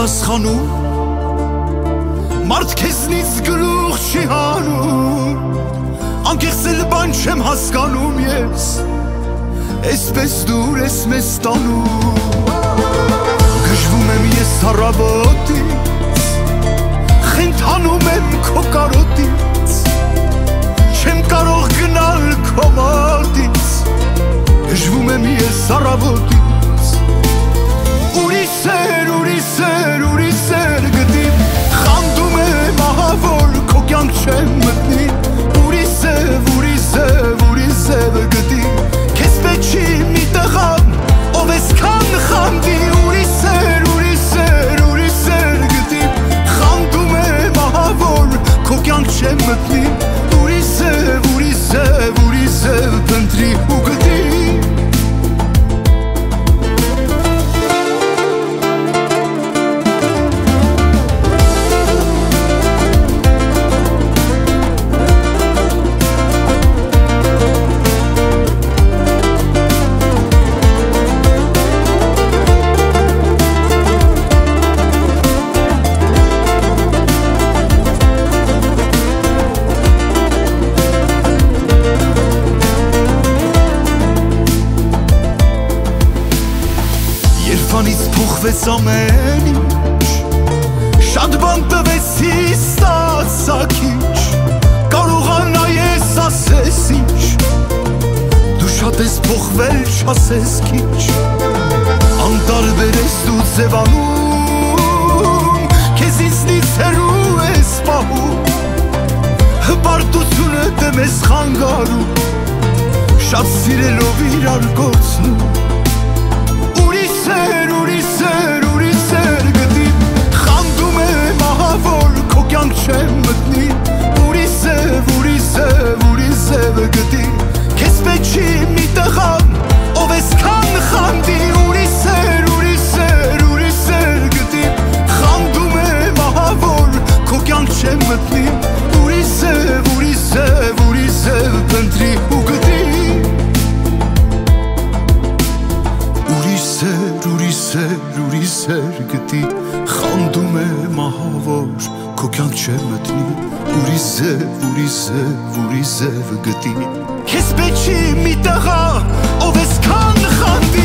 պատասխանում, մարդ քեզնից գլուխ չի հանում, անկեղծ էլ բան չեմ հասկանում ես, այսպես դուր ես մեզ տանում, գժվում եմ ես առավոտից, խենթանում եմ քո կարոտից, չեմ կարող գնալ քո մոտից, գժվում եմ ես առավոտից, ուրիշ սեր գտիմ, խանդում եմ ահա որ քո կյանք չեմ մտնի, ուրիշ սև գտիմ, քեզ պետք չի մի տղան, ով այսքան խանդի, ուրիշ սեր գտիմ, խանդում եմ ահա որ քո կյանք չեմ մտնի, ուրիշ սև փնտրի ու գտի. Երբանից փոխվեց ամեն ինչ, շատ բան տվեցի ստացա քիչ, կարողանա ես ասես ինչ, դու շատ ես փոխվել չասես քիչ, անտարբեր ես դու ձևանում, քեզ ինձնից հեռու ես պահում, հպարտությունը դեմ ես խանգարում, շատ սիրելով իրար կորցնում, ուրիշ սեր գտիմ, խանդում եմ ահա որ քո կյանք չեմ մտնի, ուրիշ սև գտիմ, քեզ պետք չի մի տղան, ով այսքան խանդի, ուրիշ սեր գտիմ, խանդում եմ ահա որ քո կյանք չեմ մտնի, ուրիշ սև փնտրի ու գտի. Ուրիշ սեր գտի, խանդում եմ ահա որ քո կյանք չեմ մտնի, ուրիշ սև գտի, քեզ պետք չի մի տղա, ով այսքան խանդի,